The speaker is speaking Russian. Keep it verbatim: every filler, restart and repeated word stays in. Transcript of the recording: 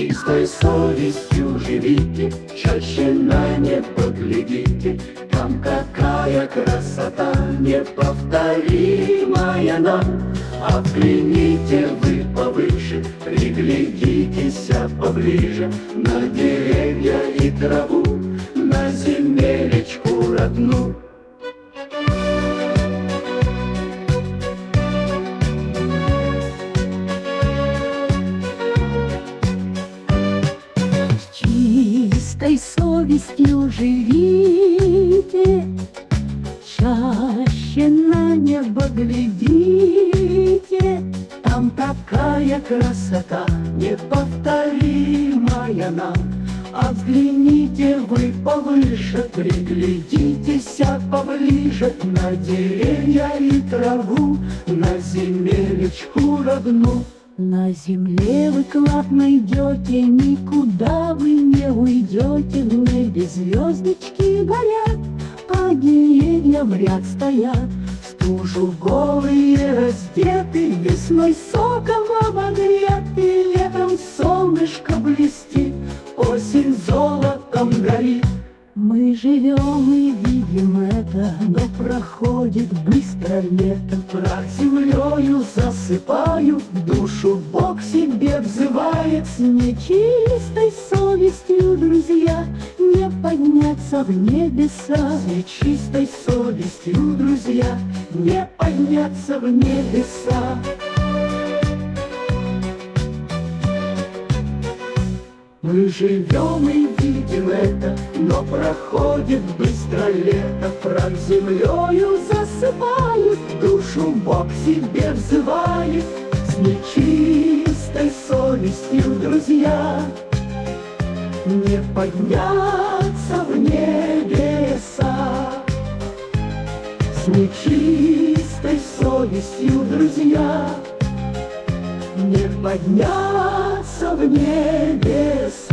чистой совестью живите, чаще на небо глядите, там какая красота неповторимая нам. А взгляните вы повыше, приглядитесь поближе на деревья и траву, на земелечку родную. Чистой совестью живите, чаще на небо глядите, там такая красота неповторимая нам. А взгляните вы повыше, приглядитесь поближе на деревья и траву, на земелечку родную. На земле вы кладно идете, никуда вы не уйдете, в небе звездочки горят, по деревьям в ряд стоят, стужу голые раздеты, весной соком обогреты, летом солнышко блестит, осень золотом горит. Мы живем и видим это, но проходит быстро лето. Прах землею засыпают, душу Бог себе взывает. С нечистой совестью, друзья, не подняться в небеса. С нечистой совестью, друзья, не подняться в небеса. Мы живем и видим это, но проходит быстро лето. Прах землею засыпает, душу Бог себе взывает. С нечистой совестью, друзья, не подняться в небеса. С нечистой совестью, друзья, не подняться в небеса.